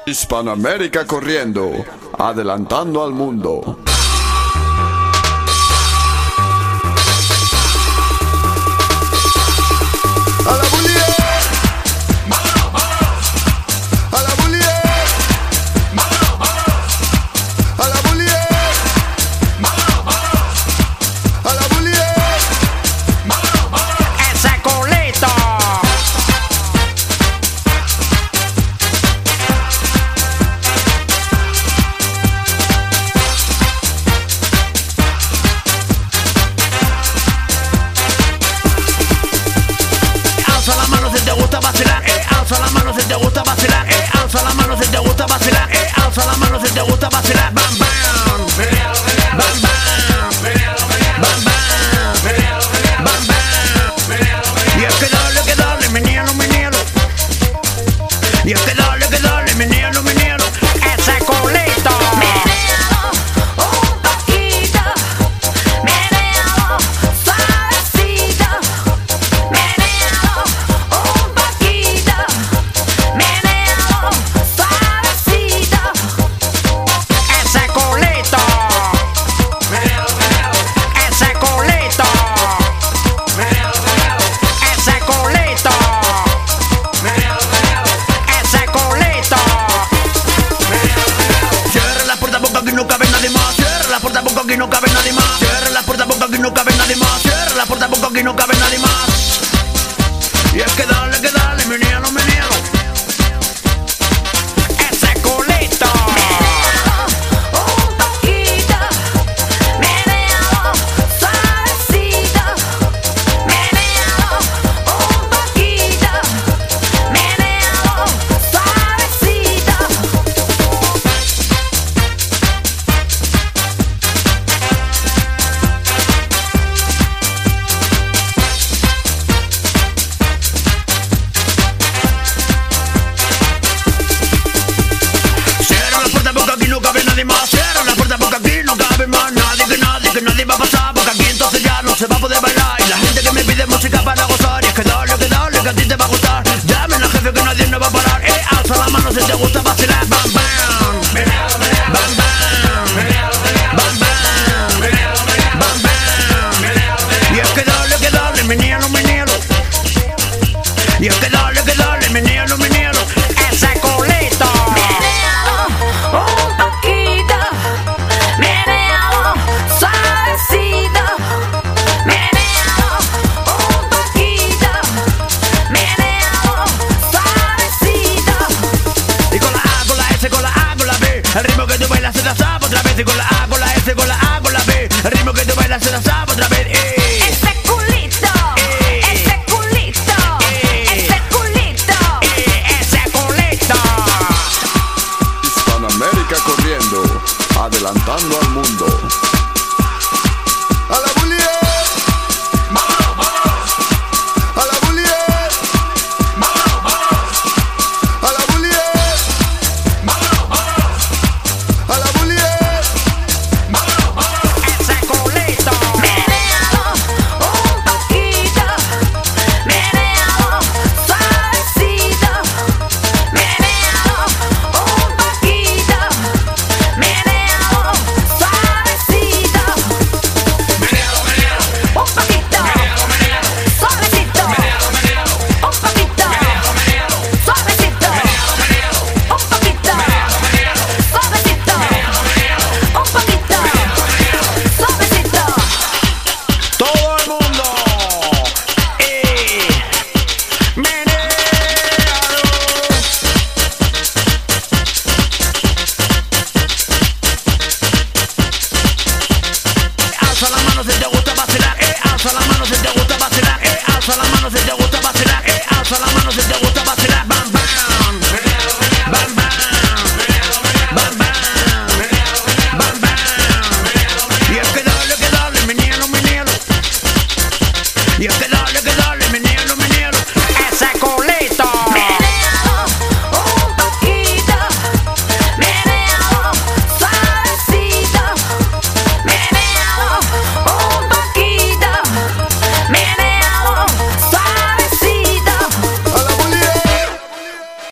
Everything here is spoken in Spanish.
Hispanoamérica corriendo, adelantando al mundo. ¡A la bulia! ¡A la bulia! ¡A la bulia! ¡A la bulia! ¡Ese culito! Alza la mano si te gusta vacilar, alza la mano si te gusta vacilar, alza la mano si te gusta vacilar, alza la mano si te gusta vacilar. Bam bam, bam bam, bam bam, bam bam. Y es que dale, menino, y es que dale, menino, ese culito. Menéalo un poquito, menéalo suavecito, menéalo un poquito, menéalo suavecito. Ese culito. Ese culito. Ese culito. Ese culito. Cierra la puerta porque aquí no cabe nadie más. Cierra la puerta porque aquí no cabe nadie más. Cierra la puerta porque aquí no cabe nadie más. Cierra la puerta porque aquí no cabe nadie más. Y es que dale, menino. Ese culito. Menéalo un poquito, menéalo suavecito, menéalo un poquito, menéalo suavecito. Cierra la puerta porque aquí no cabe nadie más. Cierra la puerta porque aquí no cabe más nadie, que nadie va a pasar. Porque aquí entonces ya no se va a poder bailar. Y la gente que me pide música para gozar. Y es que dale, que a ti te va a gustar. Llamen al jefe que nadie no va a parar. Alza la mano si te gusta vacilar. Bam bam, bam bam, bam bam, bam bam. Y es que dale, menino. Y es que dale, menino. Ese culito. Menéalo un poquito, menéalo suavecito, menéalo un poquito, menéalo suavecito. Y con la A, con la S, con la A, con la B. El ritmo que tú bailas se da otra vez. Y con la A,